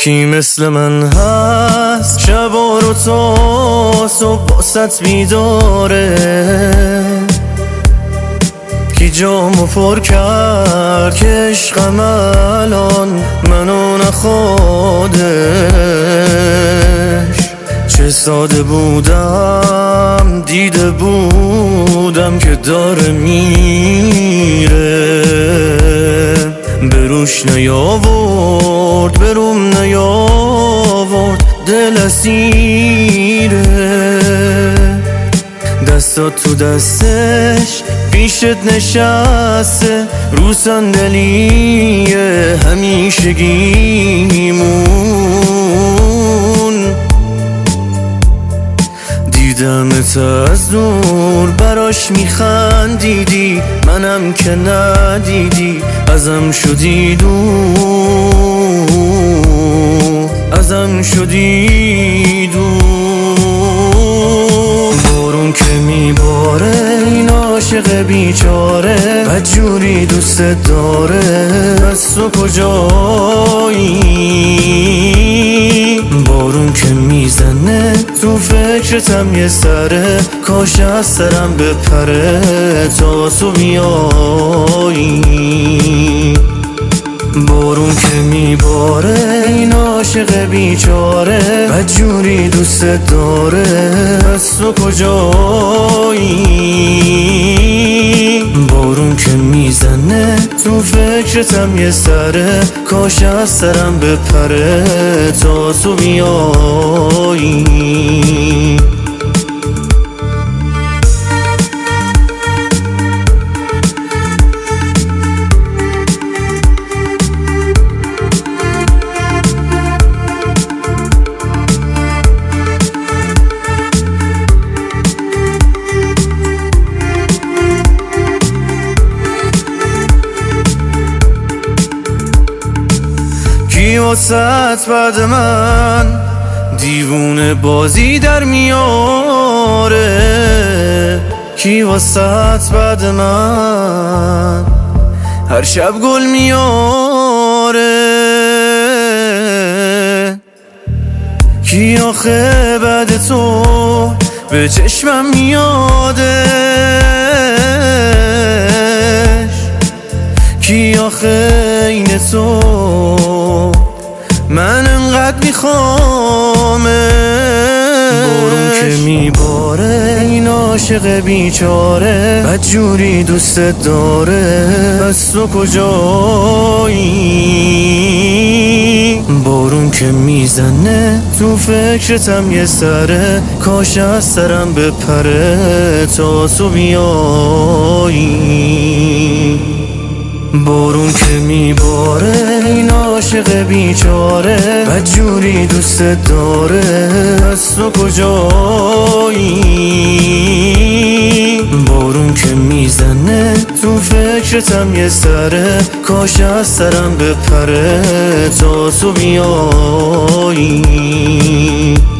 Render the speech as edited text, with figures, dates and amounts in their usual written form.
کی مثل من هست شبا رو تا صبح واسط بیداره، کی جامو پر کرد که عشقم الان منو نخوادش. چه ساده بودم دیده بودم که داره میره، بروش نیاورد بروم نیاورد دل اسیره. دستات تو دستش پیشت نشسته رو صندلی همیشگیمون، دیدمت از دور براش میخندیدی، منم که ندیدی ازم شدی دور، ازم شدی دور. بارون که میباره این عاشق بیچاره بدجوری دوست داره، از تو کجایی؟ بارون که میزنه تو فکرتم یه سره، کاش از سرم بپره تا تو بیایی. بارون که میباره این عاشق بیچاره بدجوری دوست داره، از تو کجایی؟ بارون که میزنه تو فکرتم یه سره، کاش از سرم بپره تا تو بیایی. کی واسط بعد من دیوونه بازی در میاره، کی واسط بعد من هر شب گل میاره، کی آخه بعد تو به چشمم میادش، کی آخه این تو من انقدر میخوامه. بارون که میباره این عاشق بیچاره بدجوری دوست داره، از تو کجایی؟ بارون که میزنه تو فکرتم یه سره، کاش از سرم بپره تا تو بیایی. بارون که میباره این عاشق بیچاره بدجوری دوست داره، از تو کجایی؟ بارون که میزنه تو فکرتم یه سره، کاش از سرم بپره تا تو بیایی.